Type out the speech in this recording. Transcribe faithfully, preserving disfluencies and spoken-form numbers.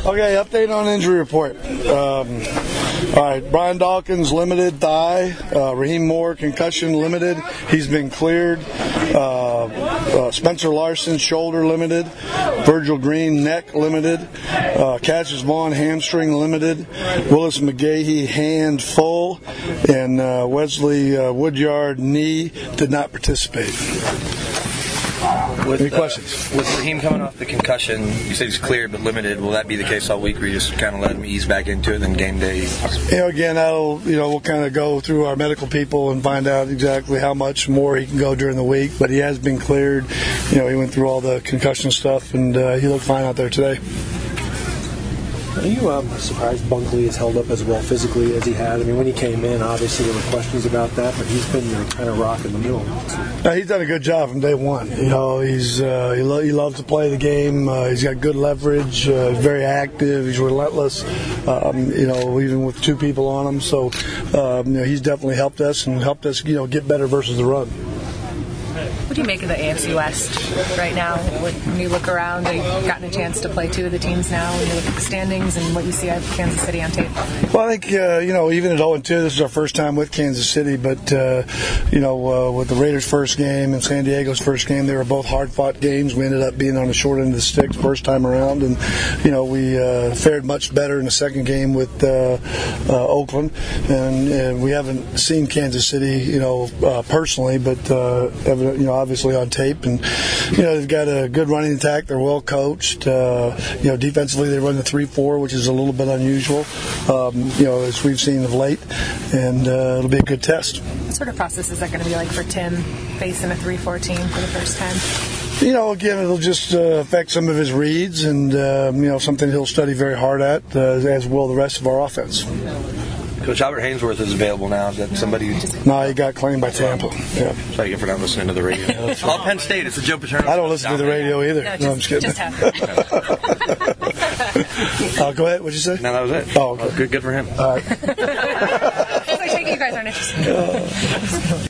Okay, update on injury report. Um, all right, Brian Dawkins, limited thigh. Uh, Raheem Moore, concussion, limited. He's been cleared. Uh, uh, Spencer Larson, shoulder, limited. Virgil Green, neck, limited. Uh, Cassius Vaughn, hamstring, limited. Willis McGahee, hand, full. And uh, Wesley uh, Woodyard, knee, did not participate. With, Any uh, questions? With Raheem coming off the concussion, you said he's cleared but limited. Will that be the case all week, where you just kind of let him ease back into it, then game day? You know, again, that'll, you know, we'll kind of go through our medical people and find out exactly how much more he can go during the week. But he has been cleared. You know, he went through all the concussion stuff, and uh, he looked fine out there today. Are you um, surprised Bunkley has held up as well physically as he had? I mean, when he came in, obviously there were questions about that, but he's been the kind of rock in the middle. Uh, he's done a good job from day one. You know, he's uh, he, lo- he loves to play the game. Uh, he's got good leverage. Uh, he's very active. He's relentless. Um, you know, even with two people on him. So, um, you know, he's definitely helped us and helped us, you know, get better versus the run. What do you make of the A F C West right now? When you look around, have you gotten a chance to play two of the teams now? When you look at the standings and what you see of Kansas City on tape? Well, I think, uh, you know, even at oh and two, this is our first time with Kansas City. But, uh, you know, uh, with the Raiders' first game and San Diego's first game, they were both hard-fought games. We ended up being on the short end of the stick first time around. And, you know, we uh, fared much better in the second game with uh, uh, Oakland. And, and we haven't seen Kansas City, you know, uh, personally, but, uh, you know, obviously on tape. And, you know, they've got a good running attack. They're well coached. Uh, you know, defensively they run the three four, which is a little bit unusual, um, you know, as we've seen of late. And uh, it'll be a good test. What sort of process is that going to be like for Tim facing a three four team for the first time? You know, again, it'll just uh, affect some of his reads and, um, you know, something he'll study very hard at, uh, as will the rest of our offense. Coach Albert Haynesworth is available now. Is that somebody? No, he got claimed by Tampa. Yeah. Sorry for not listening to the radio. All Penn State. It's a Joe Paterno. I don't listen to the radio either. No, No, just, I'm just kidding. just have uh, go ahead. What'd you say? No, that was it. Oh, okay. Well, good, good for him. All right. I take it you guys aren't interested.